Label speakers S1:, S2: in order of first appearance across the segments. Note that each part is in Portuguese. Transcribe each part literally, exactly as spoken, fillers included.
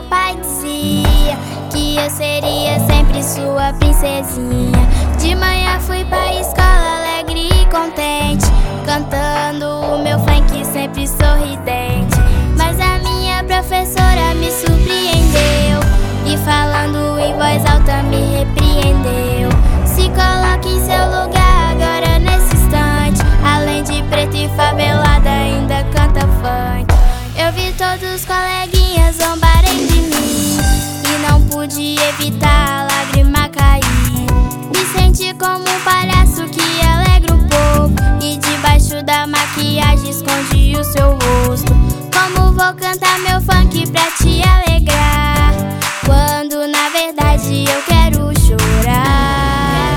S1: meu pai dizia que eu seria sempre sua princesinha. De manhã fui pra escola alegre e contente, cantando o meu funk sempre sorridente. Mas a minha professora me surpreendeu e falando em voz alta me repreendeu. Se coloque em seu lugar agora nesse instante. Além de preta e favelada ainda canta funk. Eu vi todos os coleguinhas zombarem de mim e não pude evitar a lágrima cair. Me senti como um palhaço que alegra o povo e debaixo da maquiagem esconde o seu rosto. Como vou cantar meu funk pra te alegrar, quando na verdade eu quero chorar?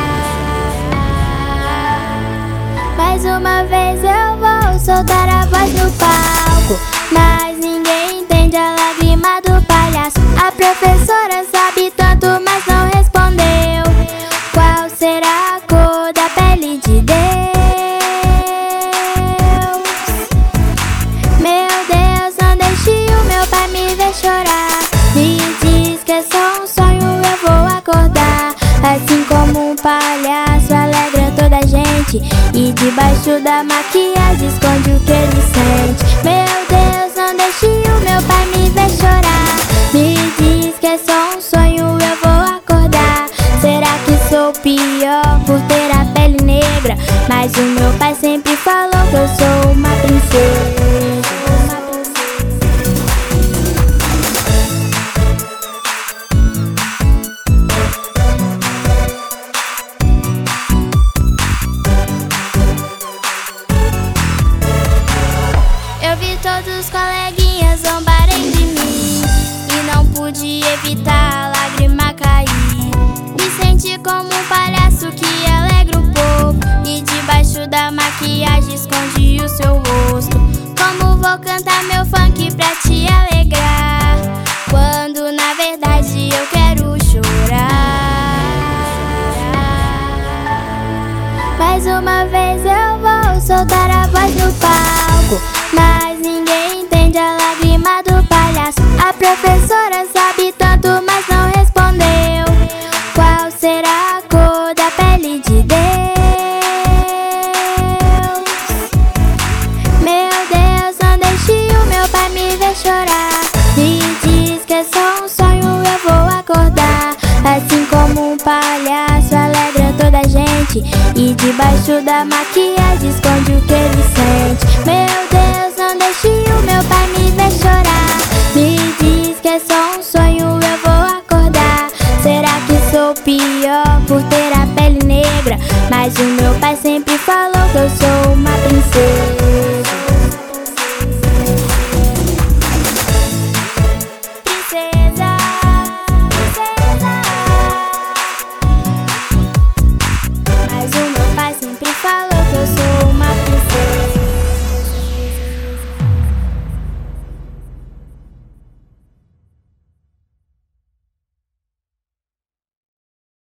S1: Mais uma vez eu vou soltar a voz no palco, mas ninguém entende a lágrima do palhaço. A professora sabe tanto, mas não respondeu. Qual será a cor da pele de Deus? Meu Deus, não deixe o meu pai me ver chorar. Me diz que é só um sonho, eu vou acordar. Assim como um palhaço alegra toda a gente e debaixo da maquiagem esconde o que ele sente. Meu Deus, não deixe o meu pai me ver chorar. Me diz que é só um sonho, eu vou acordar. Será que sou pior por ter a pele negra? Mas o meu pai sempre falou que eu sou uma princesa. Eu vi todos os coleguinhas zombarem de mim e não pude evitar a lágrima cair. Me senti como um palhaço que alegra o povo e debaixo da maquiagem esconde o seu rosto. Como vou cantar meu funk pra te alegrar, quando na verdade eu quero chorar? Mais uma vez eu vou soltar a voz no palco, mas ninguém entende a lágrima do palhaço. A professora sabe tanto, mas não respondeu. Qual será a cor da pele de Deus? Meu Deus, não deixe o meu pai me ver chorar. Me diz que é só um sonho, eu vou acordar. Assim como um palhaço alegra toda a gente e debaixo da maquiagem esconde o que ele sente. Meu Deus, não deixe o meu pai me ver chorar. Me diz que é só um sonho, eu vou acordar. Será que sou pior por ter a pele negra? Mas o meu pai sempre falou que eu sou uma princesa. Princesa, princesa. Mais uma